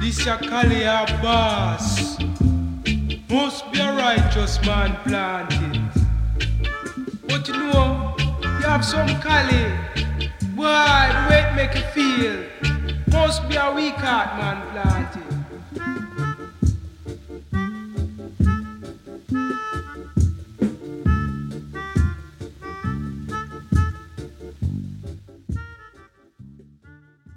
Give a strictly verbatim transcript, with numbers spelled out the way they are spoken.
This a Kali a boss. Must be a righteous man planted. But you know, you have some Kali. Boy, the way it make you feel. Must be a weak heart man planted.